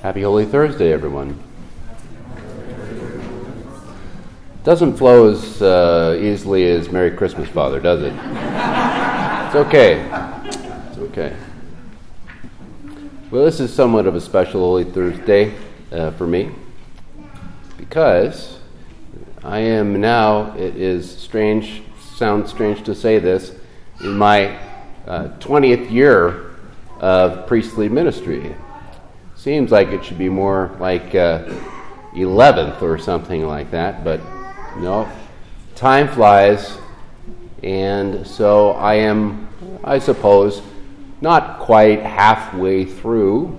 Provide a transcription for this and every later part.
Happy Holy Thursday, everyone. Doesn't flow as easily as Merry Christmas, Father, does it? It's okay. It's okay. Well, this is somewhat of a special Holy Thursday for me because I am now, it is strange, sounds strange to say this, in my 20th year of priestly ministry. Seems like it should be more like 11th or something like that, but no, time flies, and so I am, I suppose, not quite halfway through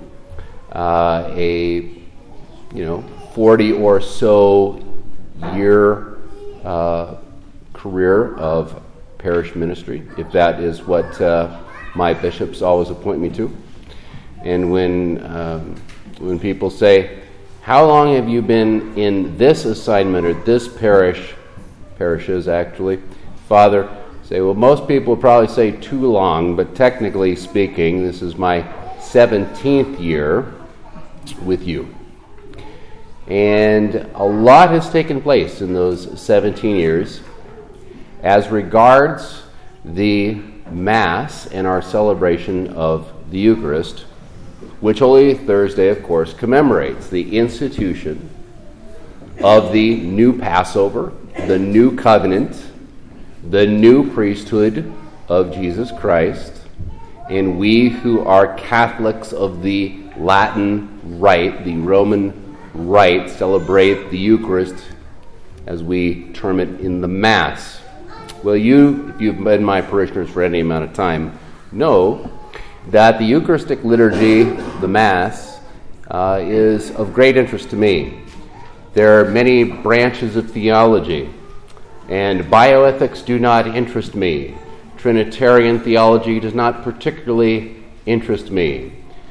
a 40 or so year career of parish ministry, if that is what my bishops always appoint me to. And when people say, how long have you been in this assignment or this parishes actually, Father, say, well, most people probably say too long, but technically speaking, this is my 17th year with you. And a lot has taken place in those 17 years as regards the Mass and our celebration of the Eucharist, which Holy Thursday, of course, commemorates the institution of the new Passover, the new covenant, the new priesthood of Jesus Christ, and we who are Catholics of the Latin Rite, the Roman Rite, celebrate the Eucharist as we term it in the Mass. Well, if you've been my parishioners for any amount of time, know that the Eucharistic liturgy, the Mass, is of great interest to me. There are many branches of theology, and bioethics do not interest me. Trinitarian theology does not particularly interest me.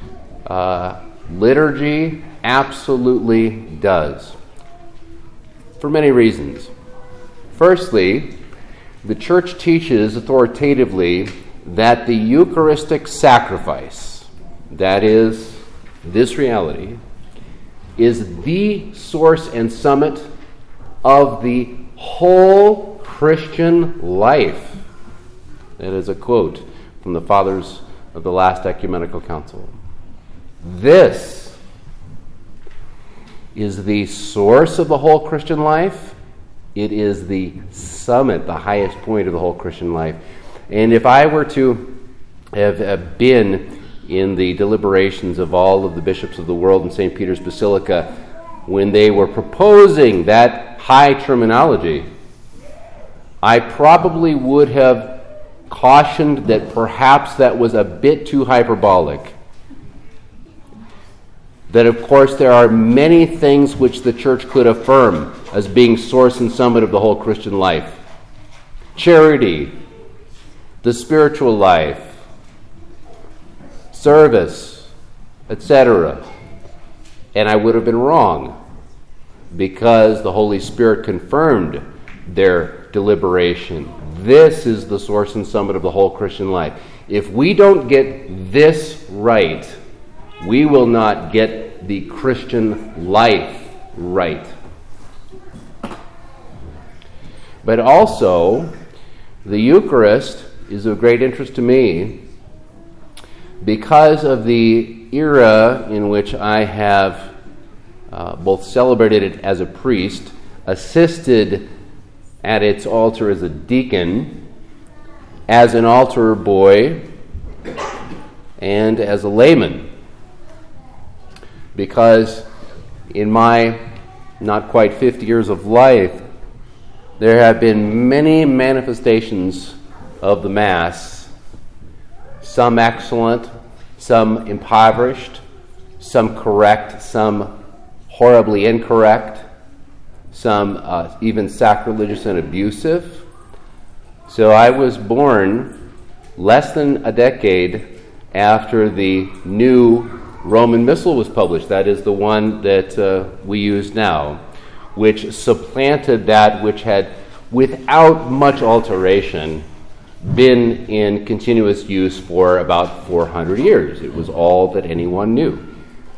Liturgy absolutely does, for many reasons. Firstly, the Church teaches authoritatively that the Eucharistic sacrifice, that is, this reality, is the source and summit of the whole Christian life. That is a quote from the Fathers of the last Ecumenical Council. This is the source of the whole Christian life. It is the summit, the highest point of the whole Christian life. And if I were to have been in the deliberations of all of the bishops of the world in St. Peter's Basilica when they were proposing that high terminology, I probably would have cautioned that perhaps that was a bit too hyperbolic. That, of course, there are many things which the Church could affirm as being source and summit of the whole Christian life. Charity, the spiritual life, service, etc. And I would have been wrong because the Holy Spirit confirmed their deliberation. This is the source and summit of the whole Christian life. If we don't get this right, we will not get the Christian life right. But also, the Eucharist is of great interest to me because of the era in which I have both celebrated it as a priest, assisted at its altar as a deacon, as an altar boy, and as a layman. Because in my not quite 50 years of life, there have been many manifestations of the Mass, some excellent, some impoverished, some correct, some horribly incorrect, some even sacrilegious and abusive. So I was born less than a decade after the new Roman Missal was published. That is the one that we use now, which supplanted that which had, without much alteration, been in continuous use for about 400 years. It was all that anyone knew.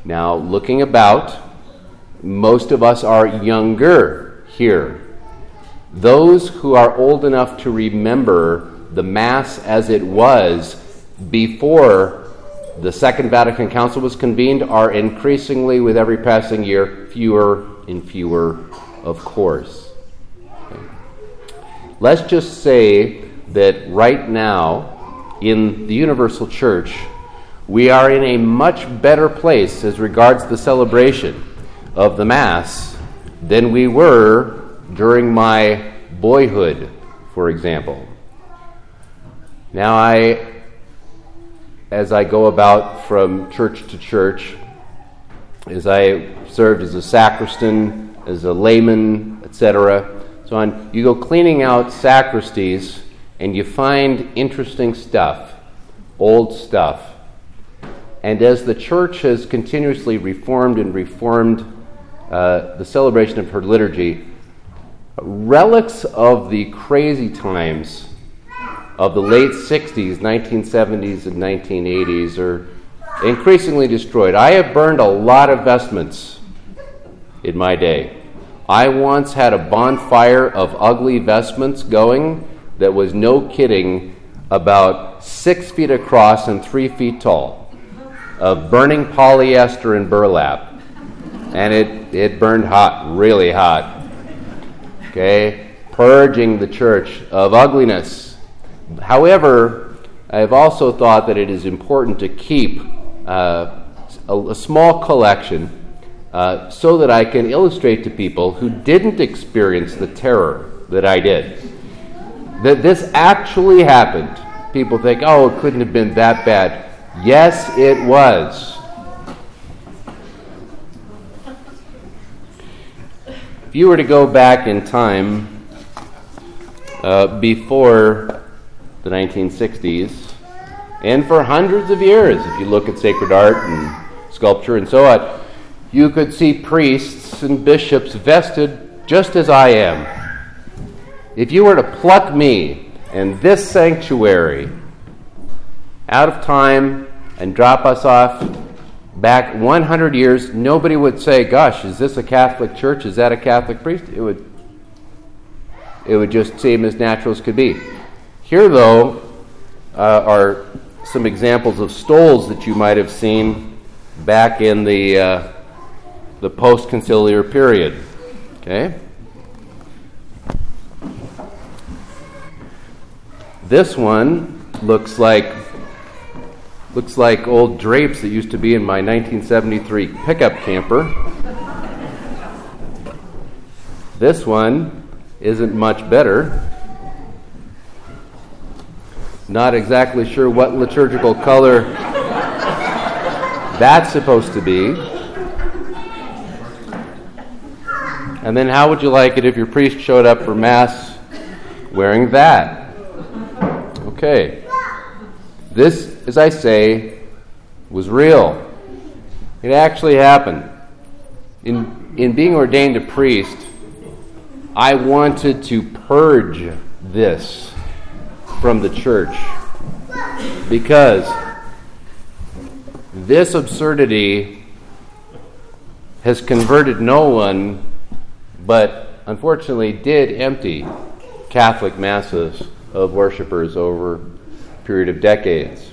Now, looking about, most of us are younger here. Those who are old enough to remember the Mass as it was before the Second Vatican Council was convened are increasingly, with every passing year, fewer and fewer, of course. Okay. Let's just say that right now, in the Universal Church, we are in a much better place as regards the celebration of the Mass than we were during my boyhood, for example. Now, as I go about from church to church, as I served as a sacristan, as a layman, etc., so on, you go cleaning out sacristies and you find interesting stuff, old stuff. And as the church has continuously reformed the celebration of her liturgy, relics of the crazy times of the late 60s, 1970s, and 1980s are increasingly destroyed. I have burned a lot of vestments in my day. I once had a bonfire of ugly vestments going that was, no kidding, about 6 feet across and 3 feet tall, of burning polyester and burlap. And it burned hot, really hot. Okay? Purging the church of ugliness. However, I have also thought that it is important to keep a small collection so that I can illustrate to people who didn't experience the terror that I did, that this actually happened. People think, oh, it couldn't have been that bad. Yes, it was. If you were to go back in time before the 1960s, and for hundreds of years, if you look at sacred art and sculpture and so on, you could see priests and bishops vested just as I am. If you were to pluck me and this sanctuary out of time and drop us off back 100 years, nobody would say, gosh, is this a Catholic church? Is that a Catholic priest? It would just seem as natural as could be. Here, though, are some examples of stoles that you might have seen back in the post-conciliar period. Okay? This one looks like old drapes that used to be in my 1973 pickup camper. This one isn't much better. Not exactly sure what liturgical color that's supposed to be. And then how would you like it if your priest showed up for Mass wearing that? Okay. This, as I say, was real. It actually happened. In being ordained a priest, I wanted to purge this from the church because this absurdity has converted no one, but unfortunately did empty Catholic masses of worshipers over a period of decades.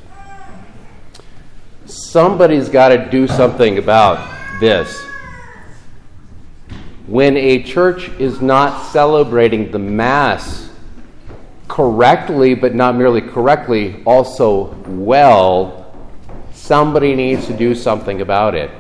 Somebody's got to do something about this. When a church is not celebrating the Mass correctly, but not merely correctly, also well, somebody needs to do something about it.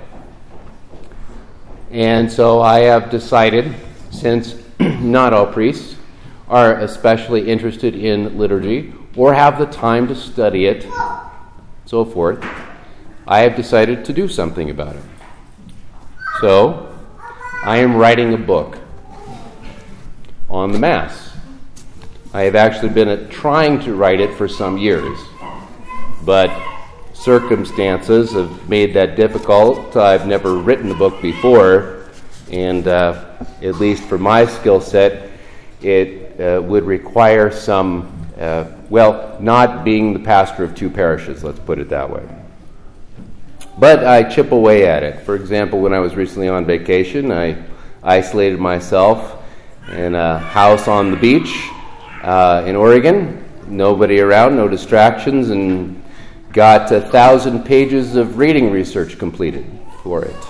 And so I have decided, since not all priests are especially interested in liturgy or have the time to study it, so forth, I have decided to do something about it. So, I am writing a book on the Mass. I have actually been trying to write it for some years, but circumstances have made that difficult. I've never written a book before, and at least for my skill set, it would require some, not being the pastor of two parishes, let's put it that way. But I chip away at it. For example, when I was recently on vacation, I isolated myself in a house on the beach in Oregon. Nobody around, no distractions, and got 1,000 pages of reading research completed for it.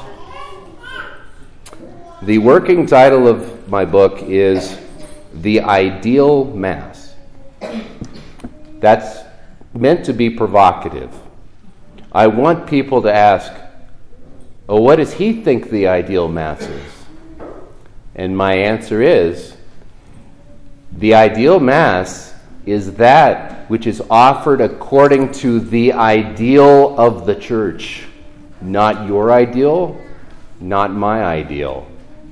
The working title of my book is The Ideal Mass. That's meant to be provocative. I want people to ask, oh, what does he think the ideal Mass is? And my answer is, the ideal Mass is that which is offered according to the ideal of the church. Not your ideal, not my ideal.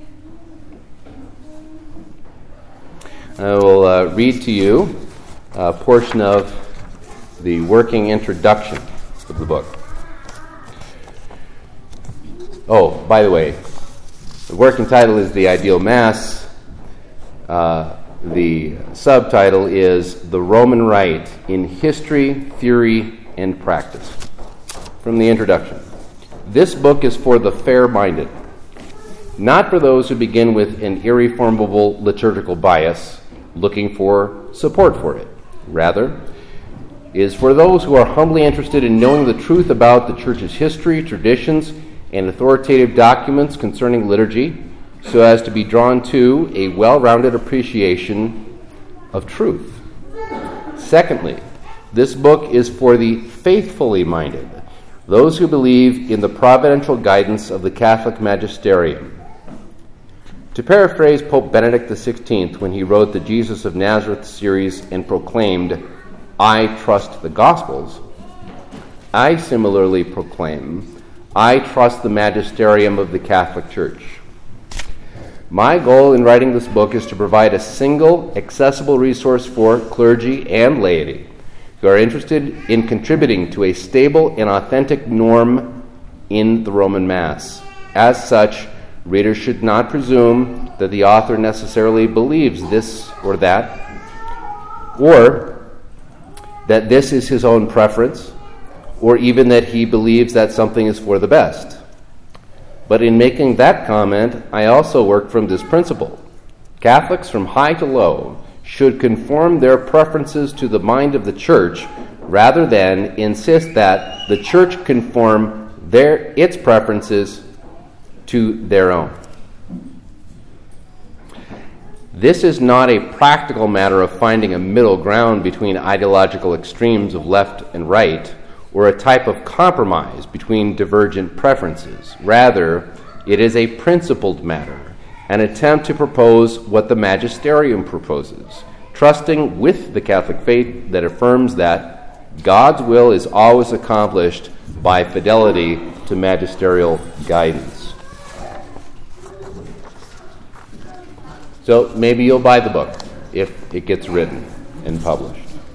I will read to you a portion of the working introduction of the book. Oh, by the way, the working title is The Ideal Mass. The subtitle is The Roman Rite in History, Theory, and Practice. From the introduction. This book is for the fair-minded, not for those who begin with an irreformable liturgical bias, looking for support for it. Rather, is for those who are humbly interested in knowing the truth about the Church's history, traditions, and authoritative documents concerning liturgy, so as to be drawn to a well-rounded appreciation of truth. Secondly, this book is for the faithfully minded, those who believe in the providential guidance of the Catholic magisterium. To paraphrase Pope Benedict XVI when he wrote the Jesus of Nazareth series and proclaimed, "I trust the Gospels," I similarly proclaim, I trust the magisterium of the Catholic Church. My goal in writing this book is to provide a single, accessible resource for clergy and laity who are interested in contributing to a stable and authentic norm in the Roman Mass. As such, readers should not presume that the author necessarily believes this or that, or that this is his own preference, or even that he believes that something is for the best. But in making that comment, I also work from this principle. Catholics from high to low should conform their preferences to the mind of the Church rather than insist that the Church conform its preferences to their own. This is not a practical matter of finding a middle ground between ideological extremes of left and right, or a type of compromise between divergent preferences. Rather, it is a principled matter, an attempt to propose what the magisterium proposes, trusting with the Catholic faith that affirms that God's will is always accomplished by fidelity to magisterial guidance. So maybe you'll buy the book if it gets written and published.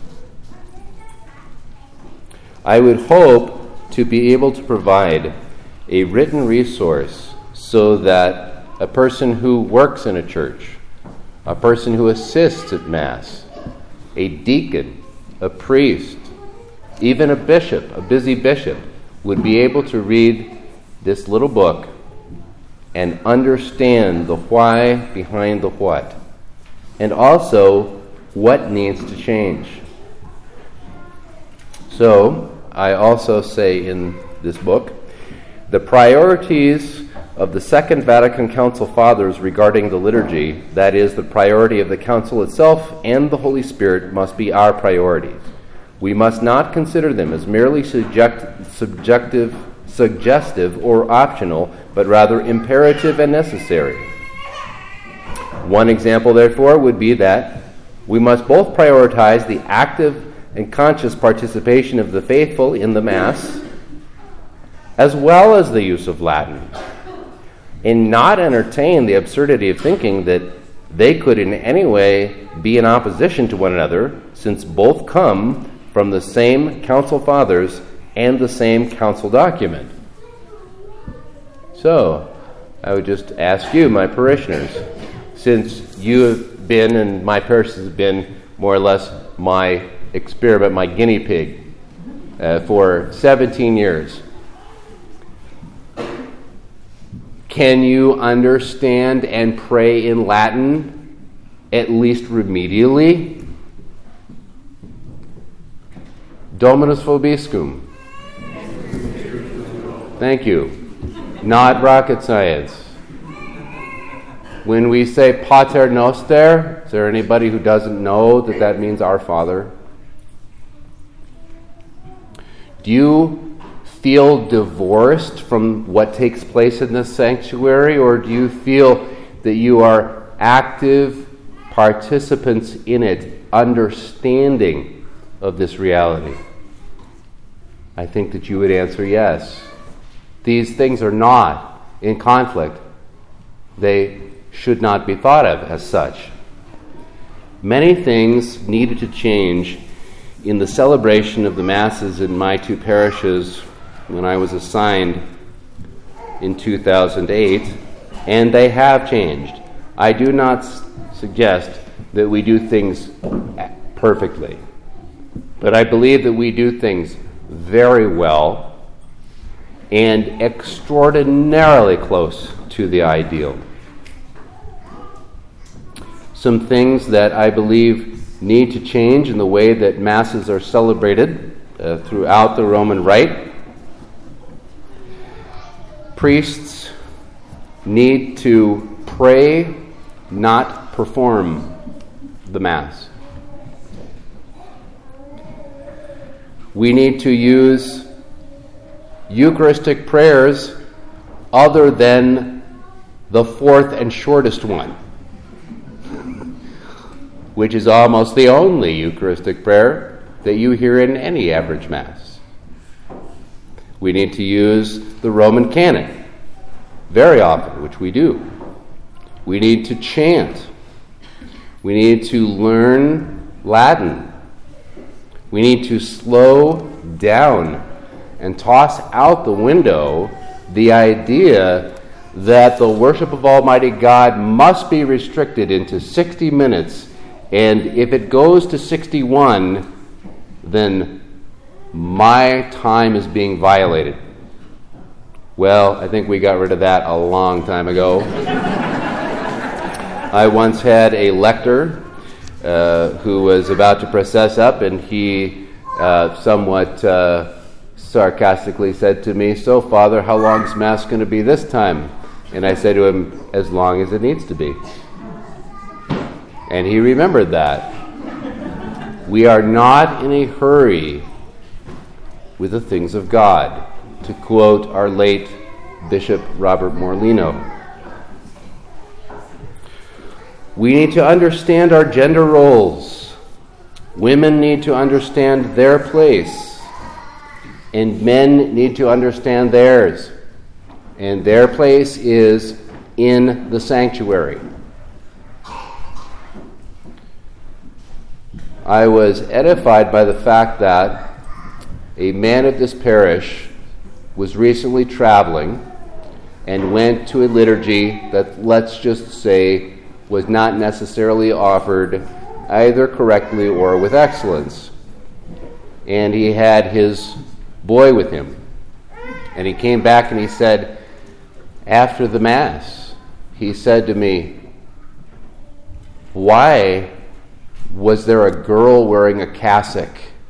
I would hope to be able to provide a written resource so that a person who works in a church, a person who assists at Mass, a deacon, a priest, even a bishop, a busy bishop, would be able to read this little book and understand the why behind the what, and also what needs to change. So, I also say in this book, the priorities of the Second Vatican Council Fathers regarding the liturgy, that is, the priority of the Council itself and the Holy Spirit, must be our priorities. We must not consider them as merely suggestive or optional, but rather imperative and necessary. One example, therefore, would be that we must both prioritize the active and conscious participation of the faithful in the Mass, as well as the use of Latin, and not entertain the absurdity of thinking that they could in any way be in opposition to one another, since both come from the same Council Fathers and the same council document. So, I would just ask you, my parishioners, since you have been, and my parish has been more or less my experiment, my guinea pig, for 17 years, Can you understand and pray in Latin, at least remedially? Dominus vobiscum. Thank you. Not rocket science. When we say Pater Noster, is there anybody who doesn't know that that means our Father? Do you feel divorced from what takes place in this sanctuary, or do you feel that you are active participants in it, understanding of this reality? I think that you would answer yes. These things are not in conflict. They should not be thought of as such. Many things needed to change in the celebration of the Masses in my two parishes when I was assigned in 2008, and they have changed. I do not suggest that we do things perfectly, but I believe that we do things very well and extraordinarily close to the ideal. Some things that I believe need to change in the way that Masses are celebrated throughout the Roman Rite. Priests need to pray, not perform the Mass. We need to use Eucharistic prayers other than the fourth and shortest one, which is almost the only Eucharistic prayer that you hear in any average Mass. We need to use the Roman Canon very often, which we do. We need to chant. We need to learn Latin. We need to slow down and toss out the window the idea that the worship of Almighty God must be restricted into 60 minutes, and if it goes to 61, then my time is being violated. Well, I think we got rid of that a long time ago. I once had a lector who was about to process up, and he somewhat sarcastically said to me, "So, Father, how long is Mass going to be this time?" And I said to him, "As long as it needs to be." And he remembered that. We are not in a hurry with the things of God, to quote our late Bishop Robert Morlino. We need to understand our gender roles. Women need to understand their place, and men need to understand theirs. And their place is in the sanctuary. I was edified by the fact that a man of this parish was recently traveling and went to a liturgy that, let's just say, was not necessarily offered either correctly or with excellence. And he had his boy with him. And he came back and he said, after the Mass, he said to me, "Why was there a girl wearing a cassock?"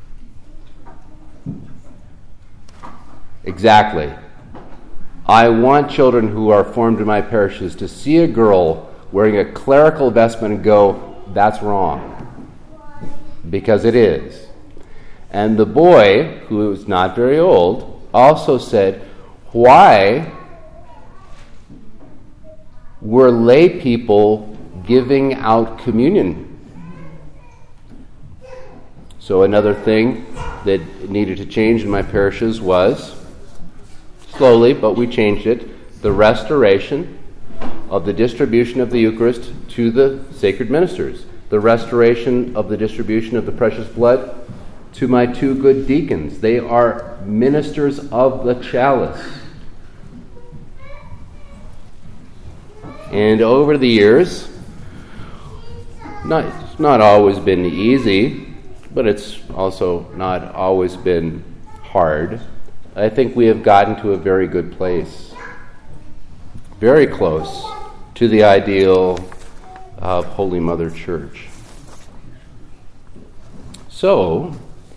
Exactly. I want children who are formed in my parishes to see a girl wearing a clerical vestment and go, "That's wrong." Because it is. And the boy, who was not very old, also said, "Why were lay people giving out communion?" So another thing that needed to change in my parishes was, slowly, but we changed it, the restoration of the distribution of the Eucharist to the sacred ministers, the restoration of the distribution of the precious blood to my two good deacons. They are ministers of the chalice. And over the years, it's not always been easy, but it's also not always been hard. I think we have gotten to a very good place. very close to the ideal of Holy Mother Church. So,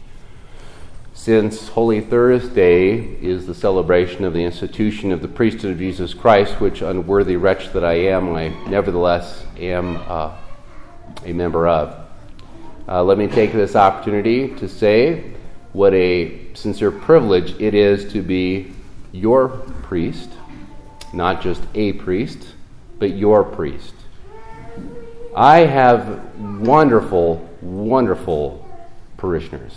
since Holy Thursday is the celebration of the institution of the priesthood of Jesus Christ, which unworthy wretch that I am, I nevertheless am a member of, let me take this opportunity to say what a sincere privilege it is to be your priest, not just a priest, but your priest. I have wonderful, wonderful parishioners.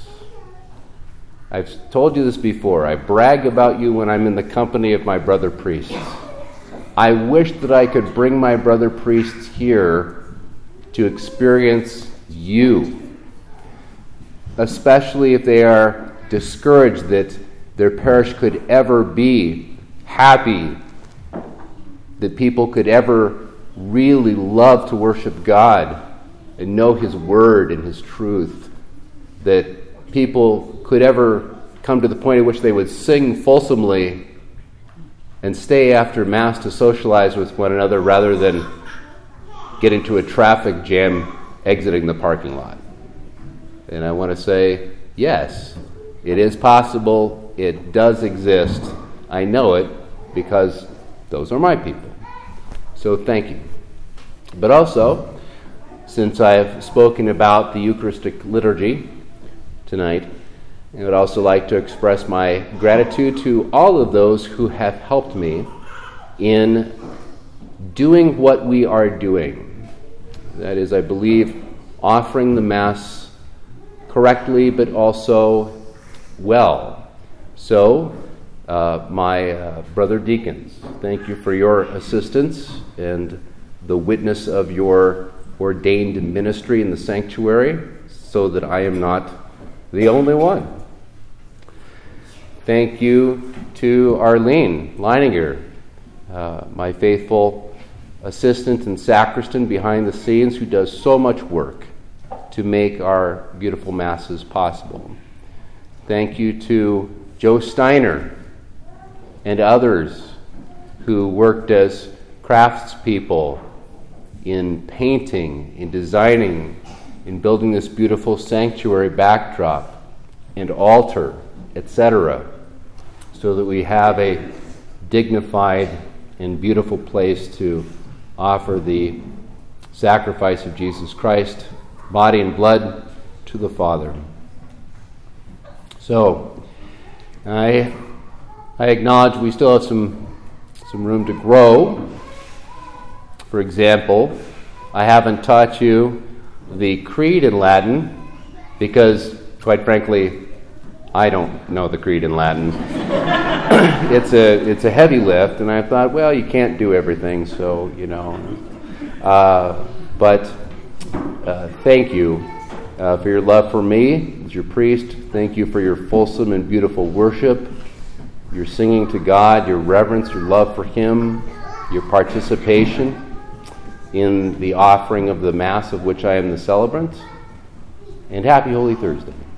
I've told you this before. I brag about you when I'm in the company of my brother priests. I wish that I could bring my brother priests here to experience you, especially if they are discouraged that their parish could ever be happy, that people could ever really love to worship God and know His Word and His truth, that people could ever come to the point at which they would sing fulsomely and stay after Mass to socialize with one another rather than get into a traffic jam exiting the parking lot. And I want to say, yes, it is possible. It does exist. I know it because those are my people. So thank you. But also, since I've spoken about the Eucharistic liturgy tonight, I would also like to express my gratitude to all of those who have helped me in doing what we are doing. That is, I believe, offering the Mass correctly, but also well. So, my brother deacons, thank you for your assistance and the witness of your ordained ministry in the sanctuary, so that I am not the only one. Thank you to Arlene Leininger, my faithful assistant and sacristan behind the scenes, who does so much work to make our beautiful Masses possible. Thank you to Joe Steiner and others who worked as craftspeople in painting, in designing, in building this beautiful sanctuary backdrop and altar, etc., so that we have a dignified and beautiful place to offer the sacrifice of Jesus Christ, body and blood, to the Father. So, I acknowledge we still have some room to grow. For example, I haven't taught you the Creed in Latin because, quite frankly, I don't know the Creed in Latin. It's a heavy lift, and I thought, well, you can't do everything, so, you know. But thank you for your love for me as your priest. Thank you for your fulsome and beautiful worship, your singing to God, your reverence, your love for Him, your participation in the offering of the Mass of which I am the celebrant. And happy Holy Thursday.